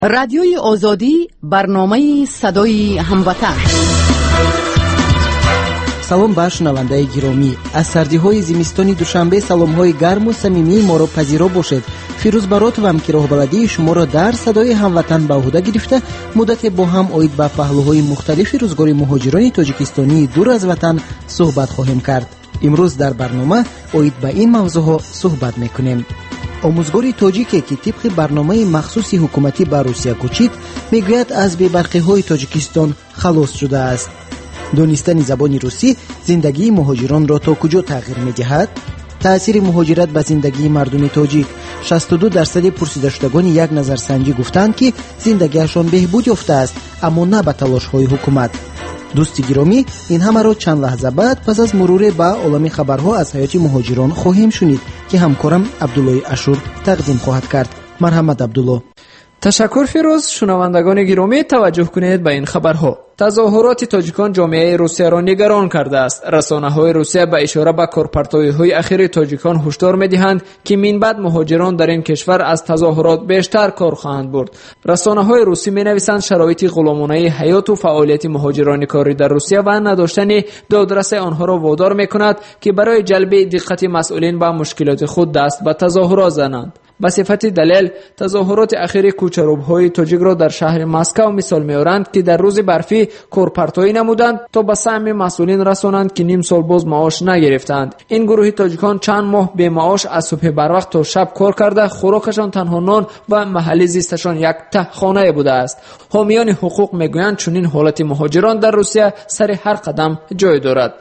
رادیوی آزادی، برنامه صدای هموطن. سلام ба шунавандаи гиромӣ. аз сардиҳои зимистони душанбе саломҳои гарму самимии моро пазиро бошед. фирӯз баротовам ки роҳбаладии шуморо дар садои ҳамватан ба уҳда гирифта муддате бо ҳам оид ба паҳлӯҳои мухталифи рӯзгори муҳоҷирони тоҷикистонии дур аз ватан суҳбат хоҳем кард. имрӯз дар барнома оид ба ин мавзӯъҳо суҳбат мекунем. омӯзгори тоҷике ки тибқи барномаи махсуси ҳукуматӣ ба русия кӯчид, мегӯяд аз бебарқиҳои Тоҷикистон халос шудааст. донистани забони русӣ зиндагии муҳоҷиронро то куҷо тағйир медиҳад? таъсири муҳоҷират ба зиндагии мардуми тоҷик. 62% пурсидашудагони як назарсанҷӣ гуфтанд ки зиндагиашон беҳбуд ёфтааст, аммо на ба талошҳои ҳукумат. дӯсти гиромӣ, ин ҳамаро чанд лаҳза баъд пас аз муруре ба олами хабарҳо аз ҳаёти муҳоҷирон хоҳем шунид ки ҳамкорам Абдуллои Ашур тақдим хоҳад кард. марҳамат Абдулло. ташаккур фирӯз. шунавандагони гиромӣ, таваҷҷӯҳ кунед ба ин хабарҳо. тазоҳуроти тоҷикон ҷомеаи русияро нигарон кардааст. расонаҳои русия ба ишора ба корпартоиҳои ахири тоҷикон ҳушдор медиҳанд ки минбаъд муҳоҷирон дар ин кишвар аз тазоҳурот бештар кор хоҳанд бурд. расонаҳои русӣ менависанд шароити ғуломонаи ҳаёту фаъолияти муҳоҷирони кори дар русия ва надоштани додрасӣ онҳоро водор мекунад ки барои ҷалби диққати масъулин ба мушкилоти худ даст ба тазоҳурот зананд. ба сифати далел, тазоҳуроти ахири кӯчарӯбҳои тоҷикро дар шаҳри Москав мисол меоранд ки дар рӯзи барфӣ корпартоӣ намуданд то ба саҳми масъулин расонанд ки ним сол боз маош нагирифтанд. ин гурӯҳи тоҷикон чанд моҳ бемаош аз субҳи барвақт то шаб кор карда, хӯрокашон танҳо нон ва маҳалли зисташон як таҳхонае будааст. ҳомиёни ҳуқуқ мегӯянд чунин ҳолати муҳоҷирон дар Русия сари ҳар қадам ҷой дорад.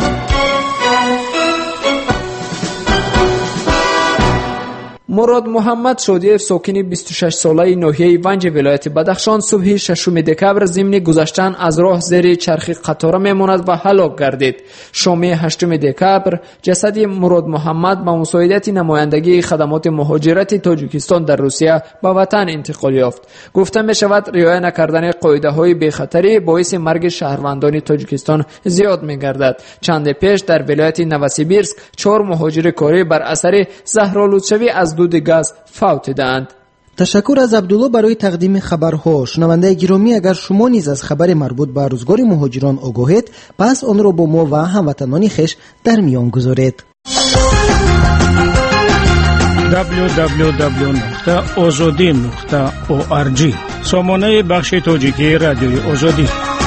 мурод муҳаммад шодиев, сокини 26-солаи ноҳияи Ванҷи вилояти Бадахшон, субҳи 6 декабр зимни гузаштан аз роҳ зери чархи қатора мемонад ва ҳалок гардид. шоми 8 декабр ҷасади Мурод муҳаммад ба мусоидати намояндагии хадамоти муҳоҷирати Тоҷикистон дар Русия ба ватан интиқол ёфт. гуфта мешавад, риоя накардани қоидаҳои бехатарӣ боиси марги шаҳрвандони Тоҷикистон зиёд мегардад. чанде пеш дар вилояти Новосибирск 4 муҳоҷири корӣ бар асари заҳролудшавӣ аз дуди газ фавтидаанд. ташаккур аз Абдулло барои тақдими хабарҳо. шунавандаи гиромӣ, агар шумо низ аз хабари марбут ба рӯзгори муҳоҷирон огоҳед, пас онро бо мо ва ҳамватанони хеш дар миён гузоред. www.ozodi.org сомонаи бахши тоҷикии радиои озодӣ.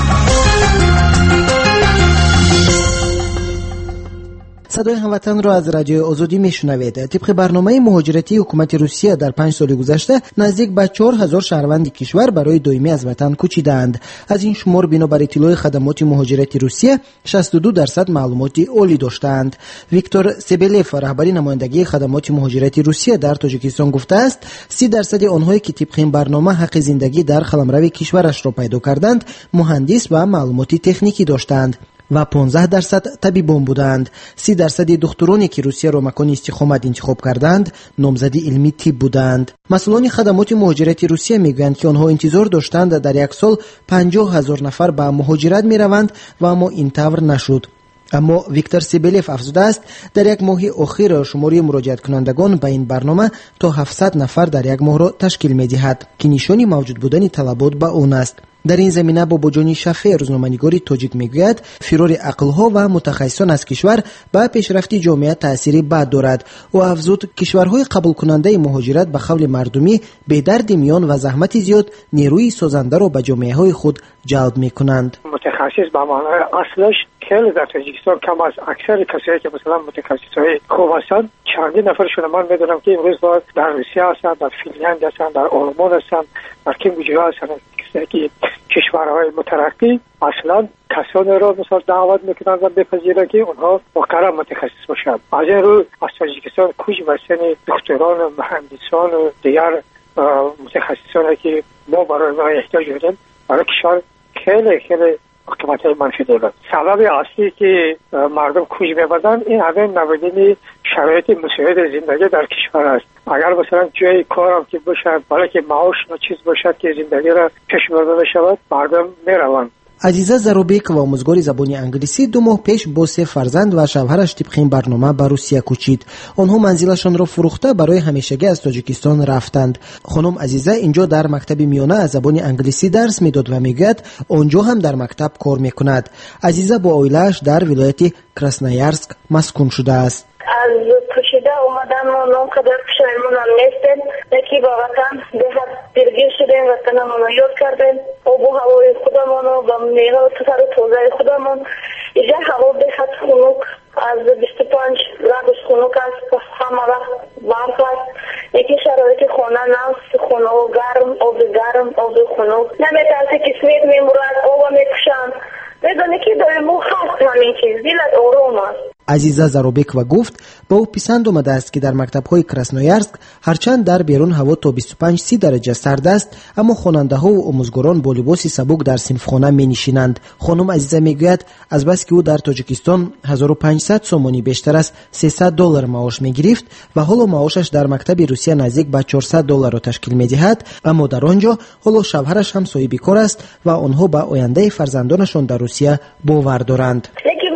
садои ҳамватанро аз радиои озодӣ мешунавед. тибқи барномаи муҳоҷиратии ҳукумати русия дар 5 соли гузашта наздик ба 4000 шаҳрванди кишвар барои доимӣ аз ватан кӯчидаанд. аз ин шумор бино бар иттилои хадамоти муҳоҷирати русия 62% маълумоти олӣ доштаанд. виктор себелев, раҳбари намояндагии хадамоти муҳоҷирати русия дар Тоҷикистон гуфтааст, 30% онҳое ки тибқи ин барнома ҳаққи зиндагӣ дар қаламрави кишварашро пайдо карданд, муҳандис ва маълумоти техникӣ доштаанд ва 15% табибон буданд. 30% духтуроне ки Русияро макони истихомат интихоб карданд, номзади илми тиб буданд. масъулони хадамоти муҳоҷирати Русия мегӯянд ки онҳо интизор доштанд дар як сол 50,000 нафар ба муҳоҷират мераванд ва аммо ин тавр нашуд. аммо Виктор Себелев афзудааст, дар як моҳи охир шумори муроҷиаткунандагон ба ин барнома то 700 нафар дар як моҳро ташкил медиҳад ки нишони мавҷуд будани талабот ба он аст. дар ин замина Бобоҷони Шафе, рӯзноманигори тоҷик, мегӯяд, фирори ақлҳо ва мутахассисон аз кишвар ба пешрафти ҷомеа таъсири бад дорад. ӯ афзуд, кишварҳои қабулкунандаи муҳоҷират ба қавли мардумӣ бедарди миён ва заҳмати зиёд нерӯи созандаро ба ҷомеаҳои худ ҷалб мекунанд. мутахассис ба маънои аслаш خیلی در تاجیکستان کم است. اکثر کسایی که مثلا متخصصای خوب هستند چندین نفرشون من میدونم که امروز در روسیه هستند، در فنلاند هستند، در آلمان هستند، در کشورها هستند که کشورهای مترقی اصلا کسانی را مثلا دعوت میکنند و بپذیرند که اونها واقعا متخصص باشند. از این رو از تاجیکستان کوچ بستن دکتران و مهندسان و دیگر متخصصانی که ما برای ما احتیاج داریم برای کشور خیلی عاقبت‌های منفی دارد. سبب اصلی که مردم کوچ می‌برند این همین نبودن شرایط مساعد زندگی در کشور است. اگر مثلا جای کارم که باشه، بالا که معاش و چیز باشد که زندگی را پیش برده بشود، مردم میروند. азиза Заробекова, омӯзгори забони англисӣ, 2 моҳ пеш бо 3 фарзанд ва шавҳараш тибқи ин барнома ба Русия кӯчид. онҳо манзилашонро фурӯхта барои ҳамешагӣ аз Тоҷикистон рафтанд. хонум Азиза инҷо дар мактаби миёна аз забони англисӣ дарс медод ва мегӯяд онҷо ҳам дар мактаб кор мекунад. Азиза бо оилааш дар вилояти Красноярск маскун шудааст. از پوشیده اومدم و نام قدر پشایمونم نیستیم یکی با وطن بهت درگیر شدیم وطنمون رو یاد کردیم آب و هوای خودمون رو با میوه و سر و توزه خودمون اینجا هوا بهت خنک از 25 گرادوس خنک است همه وقت برف است یکی شرایط خانه نست خونه و گرم آب خنک نمیترسی که سویت میمورد آب میکشن بدونی که دایمو هست همین چیز دیلت آروم است. азиза Заробекова гуфт ба ӯ писанд омадааст ки дар мактабҳои Красноярск ҳарчанд дар берун ҳаво то 25-30 дараҷа сард аст, аммо хонандаҳо ва омӯзгорон бо либоси сабук дар синфхона менишинанд. хонум Азиза мегӯяд азбас ки ӯ дар Тоҷикистон 1500 сомонӣ бештар аз $300 маош мегирифт ва ҳоло маошаш дар мактаби Русия наздик ба $400 ташкил медиҳад, аммо дар он ҷо ҳоло шавҳараш ҳам соҳиби кор аст ва онҳо ба ояндаи фарзандонашон дар Русия бовар доранд.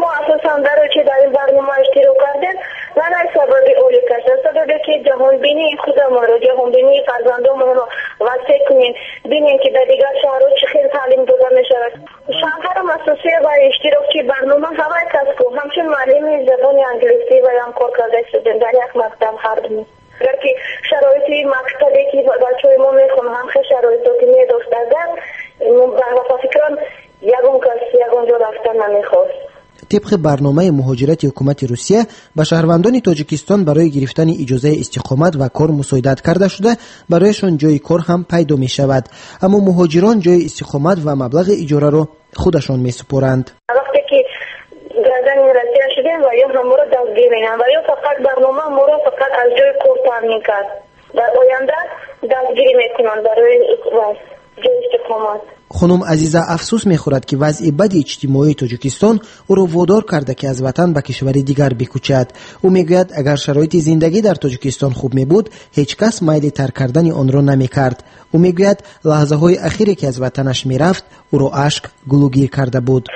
که در این برنامه اشتراک کردن و نه سبب اولی کردن سببی که جهان بینی خودمون رو جهان بینی فرزندانمون رو وسیع کنیم ببینیم که در دیگر شهرها چه خیلی تعلیم داده می شود شهر مؤسسه و اشتراکی برنامه همه کس کو همچون معلم زبان انگلیسی و هم کار کرده شدن در یک مکتب هر دو اگر که شرایط مکتبی که بچه‌های ما میخونن هم خیلی شرایطی که می داشتن و فکران یگون کس یگون جا رفتن نمیخواست. طبق برنامه مهاجرت حکومت روسیه به شهروندان تاجیکستان برای گرفتن اجازه استقامت و کار مساعدت کرده شده برایشان جای کار هم پیدا می شود، اما مهاجران جای استقامت و مبلغ اجاره را خودشان می سپارند. وقتی که گردن رسیده شدیم و یا هم را دستگیر می‌کنند و یا فقط برنامه ما را فقط از جای کار تامین کرد در آینده دستگیری میکنند برای جای استقامت. خانم عزیزه افسوس می‌خورد که وضع بد اجتماعی تاجیکستان او را وادار کرده که از وطن به کشوری دیگر بکوچد. او میگوید اگر شرایط زندگی در تاجیکستان خوب میبود هیچ کس میل ترک کردن آن را نمیکرد. او میگوید لحظه های اخیری که از وطنش میرفت او را اشک گلوگیر کرده بود.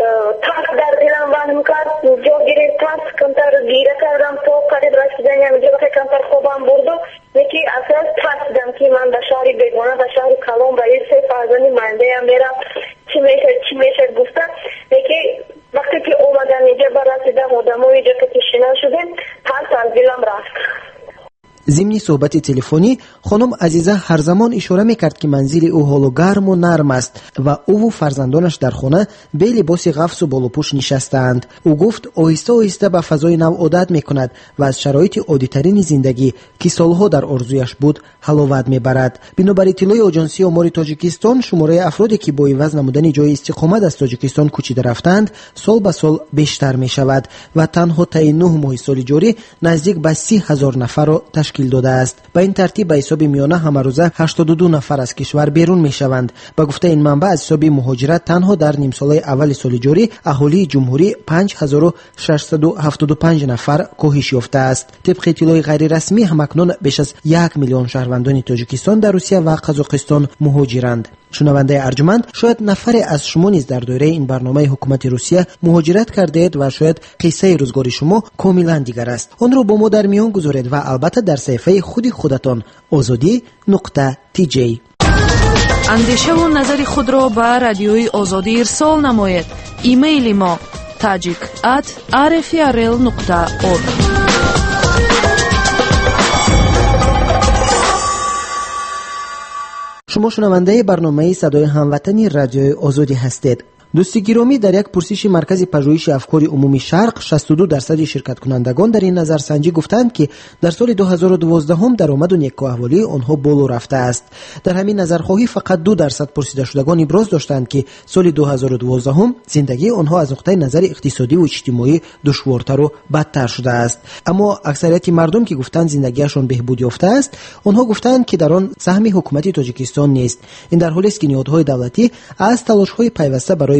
جو گرفتم کنتر گیره کردم تو قریب رسیدنم جو که کنتر خوبم بردو یکی اساس ترسیدم که من به شهری بگونه به شهری کلام به این سه فرزندی منده هم میرم چی میشه گفتم یکی وقتی که اومدم اینجا برسیدم آدم های اینجا که تشنه شدیم ترس از دلم رفت. ضمن صحبت تلفنی خانم عزیزه هر زمان اشاره میکرد که منزل او حال و گرم و نرم است و او و فرزندانش در خانه به لباس غفص و بالوپوش نشستند. او گفت آهسته آهسته به فضای نو عادت میکند و از شرایط عادی‌ترین زندگی که سالها در آرزویش بود حلاوت میبرد. بنابر اطلاع آژانسی آمار تاجیکستان شماره افرادی که با عوض نمودن جای استقامت از تاجیکستان کوچیده رفتند سال به سال بیشتر میشود و تنها طی 9 ماه سال جاری نزدیک به 30,000 نفر را تشکیل داده است. با این ترتیب به حساب میانه همه روزه 82 نفر از کشور بیرون میشوند. به گفته این منبع از حساب مهاجرت تنها در نیم ساله اول سال جاری اهالی جمهوری 5675 نفر کاهش یافته است. طبق اطلاع غیر رسمی همکنون بیش از 1 میلیون شهروندان تاجیکستان در روسیه و قزاقستان مهاجرند. شنونده ارجمند، شاید نفری از شما نیز در دایره این برنامه حکومت روسیه مهاجرت کرده اید و شاید قصه روزگاری شما کاملا دیگر است. آن را با ما در میان گذارید و البته در صفحه خودتان azadi.tj. اندیشه و نظر خود را به رادیوی آزادی ارسال نمایید. ایمیل ما tajik@rfrl.org. شما شنونده برنامه صدای هموطنی رادیوی آزادی هستید. دوستی گرامی، در یک پرسش مرکز پژوهش افکار عمومی شرق 62% شرکت کنندگان در این نظرسنجی گفتند که در سال 2012 هم درآمد و نیکو احوالی آنها بالا رفته است. در همین نظرخواهی فقط 2% پرسیده شدگان ابراز داشتند که سال 2012 هم زندگی آنها از نقطه نظر اقتصادی و اجتماعی دشوارتر و بدتر شده است. اما اکثریت مردم که گفتند زندگیشان بهبود یافته است، آنها گفتند که در آن سهم حکومت تاجیکستان نیست. این در حالی است که نهادهای دولتی از تلاش‌های پیوسته برای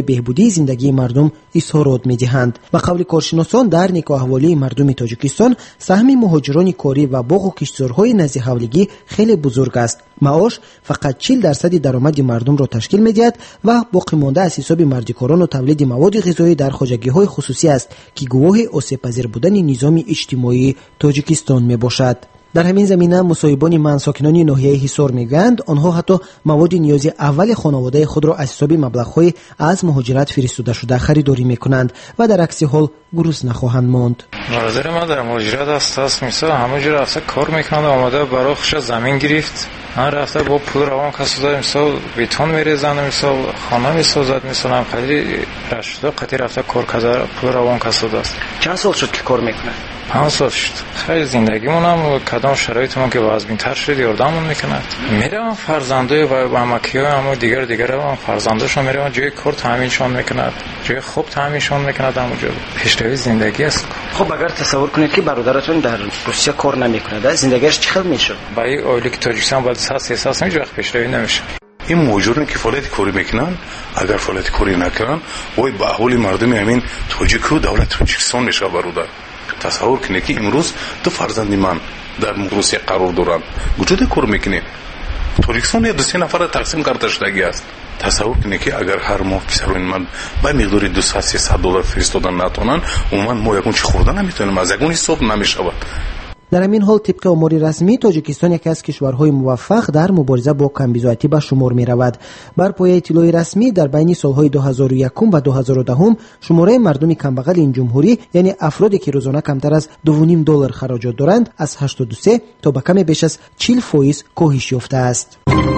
برای بهبودی زندگی مردم اظهارات می‌دهند. به قول کارشناسان در نگاه‌احوالی مردم تاجیکستان سهم مهاجران کاری و باغ و کشتزارهای نزد حولگی خیلی بزرگ است. معاش فقط 40% درآمد مردم را تشکیل می‌دهد و باقی مانده از حساب مردکاران و تولید مواد غذایی در خواجگی‌های خصوصی است که گواه آسیب‌پذیر بودن نظام اجتماعی تاجیکستان میباشد. در همین زمینه مصاحبان من ساکنان ناحیه حصار میگویند آنها حتی مواد نیازی اول خانواده خود را از حساب مبلغ‌های از مهاجرت فرستاده شده خریداری میکنند و در عکس حال گروس نخواهند ماند. نظر من در مهاجرت است مثلا همه جا رفته کار میکنند آماده برای خودش زمین گرفت من رفته با پول روان کسوده مثلا بیتون میریزند مثلا خانه میسازد مثلا خیلی رشته قطعی رفته کار کرده پول روان کسوده است. چند سال شد که کار میکنه؟ 5 سال شد. خیلی زندگیمون هم کدام شرایطمون که وضع‌تر شد یاردمون میکند. میرم فرزندای و امکیای هم دیگر هم فرزنداشون میرم جای کار تامینشون میکند. جای خوب تامینشون میکند همونجا. پیشروی زندگی است. خب اگر تصور کنید که برادرتون در روسیه کار نمیکنه زندگیش چه میشه؟ با این اولی که تاجیکستان باید ساس هیچ وقت پیشروی نمیشه. این مهاجران که فعالیت کاری میکنن اگر فعالیت کاری نکنن وای به احوال مردم همین تاجیک و دولت تاجیکستان میشه برادر. تصور کنید که امروز دو فرزند من در روسیه قرار دارند وجود کار میکنه تاجیکستان 2-3 نفر تقسیم کرده شدگی است. تصور کنید که اگر هر ماه پسران من با مقدار $200-300 فرستادن نتونن عموما ما یکون چی خوردن نمیتونیم از یکون حساب نمیشود. در همین حال طبق امور رسمی تاجیکستان یکی از کشورهای موفق در مبارزه با کمبیزاتی به شمار می رود. بر پایه اطلاع رسمی در بین سالهای 2001 و 2010 شماره مردم کمبغل این جمهوری یعنی افرادی که روزانه کمتر از $2.5 خراجات دارند از 83 تا به کم بیش از 40% کاهش یافته است.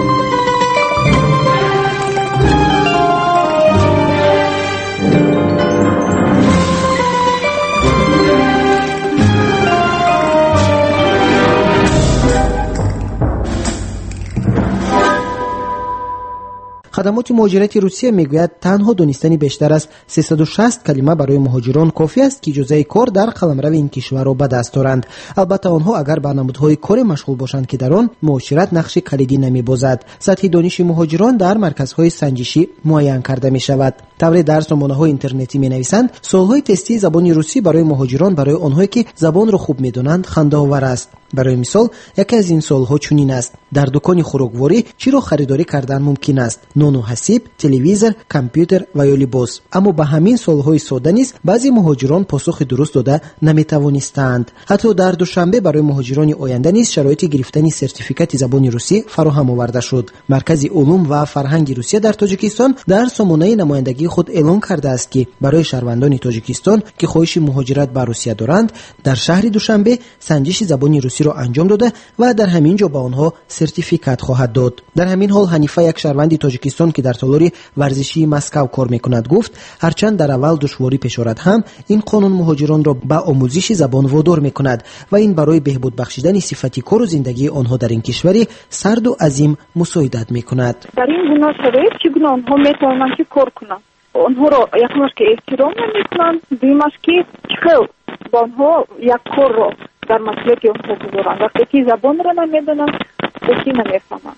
خدمات مهاجرت روسیه میگوید تنها دانستن بیشتر از 360 کلمه برای مهاجران کافی است که اجازه کار در قلمرو این کشور را به دست دارند. البته آنها اگر به نمودهای کار مشغول باشند که در آن معاشرت نقش کلیدی نمی‌بازد. سطح دانش مهاجران در مرکزهای سنجشی معین کرده می شود. طبری در سامانه‌های اینترنتی می‌نویسند سالهای تستی زبان روسی برای مهاجران برای آنهایی که زبان را خوب می‌دانند خنده‌آور است. برای مثال یکی از این سالها چنین است: در دکان خوراکواری چی را خریداری کردن ممکن است؟ نان و حسیب، تلویزیون، کامپیوتر و یا لباس. اما به همین سالهای ساده نیز بعضی مهاجران پاسخ درست داده نمی‌توانستند. حتی در دوشنبه برای مهاجران آینده نیز شرایط گرفتن سرتیفیکات زبان روسی فراهم آورده شد. مرکز علوم و فرهنگ روسیه در تاجیکستان در سامانه نمایندگی خود اعلام کرده است که برای شهروندان تاجیکستان که خواهش مهاجرت به روسیه دارند در شهر دوشنبه سنجش زبان روسی را انجام داده و در همین جا به آنها سرتیفیکات خواهد داد. در همین حال حنیفه یک شهروند تاجیکستان که در تالار ورزشی مسکو کار میکند گفت هرچند در اول دشواری پیش آمد هم این قانون مهاجران را به آموزش زبان وادار میکند و این برای بهبود بخشیدن صفت کار و زندگی آنها در این کشوری سرد و عظیم مساعدت میکند. در این گونه شرایط چگونه آنها میتوانند که کار کنند؟ آنها را یکمش که احترام نمیکنند، دویمش که خیلی با آنها یک کار را در مسئله آنها بگذارند. وقتی که زبان را نمیدانند بسی نمیفهمند.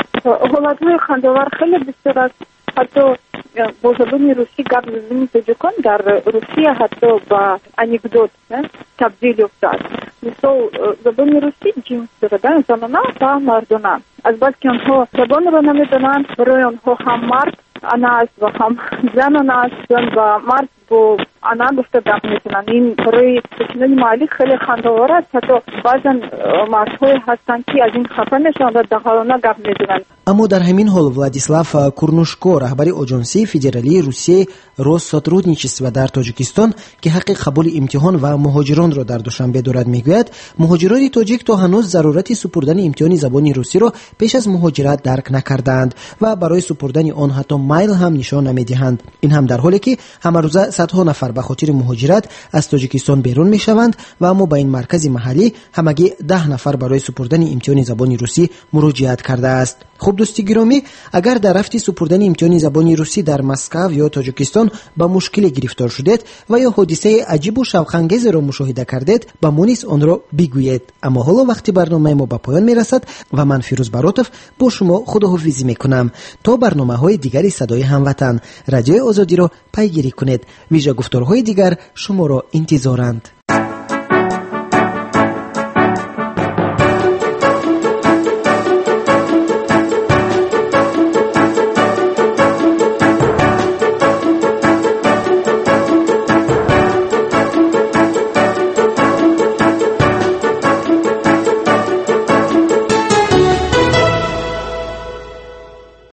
حالتهای خنده‌آور خیلی بسیار است. حتی با زبان روسی گپ زدن تاجیکان در روسیه حتی با انکدوت تبدیل افتاد. مثلا زبان روسی جنس دارد زنانه و مردانه. از بس که آنها زبان را نمیدانند برای آنها هم مرد انا است و هم زن است و مرد با انا گفته گپ میکنند. این برای سکنان محلی خیلی خنده‌آور است. حتی بعضا مردهای هستند که از این خفه میشوند و دخالانه گپ میزنند. اما در همین حال ولادیسلاف کورنوشکو رهبر آژانسی فدرالی روسیه روسسوترودنیچسو در تاجیکستان که حق قبول امتحان و مهاجران را در دوشنبه دارد میگوید مهاجران تاجیک تا هنوز ضرورت سپردن امتحان زبان روسی را پیش از مهاجرت درک نکردند و برای سپردن آن حتی مایل هم نشان نمیدهند. این هم در حالی که همه روزه صدها نفر به خاطر مهاجرت از تاجیکستان بیرون میشوند و اما به این مرکز محلی همگی 10 نفر برای سپردن امتحان زبان روسی مراجعت کرده است. خب دوستی گرامی، اگر در رفت سپردن امتحان زبان روسی در مسکو یا تاجیکستان با مشکل گرفتار شدید و یا حادثه عجیب و شوق‌انگیز را مشاهده کردید، با ما نیز آن را بگویید. اما حالا وقتی برنامه ما به پایان میرسد و من فیروز براتف با شما خداحافظی میکنم. تا برنامه‌های دیگری صدای هموطن رادیوی آزادی را پیگیری کنید. ویژه گفتارهای دیگر شما را انتظارند.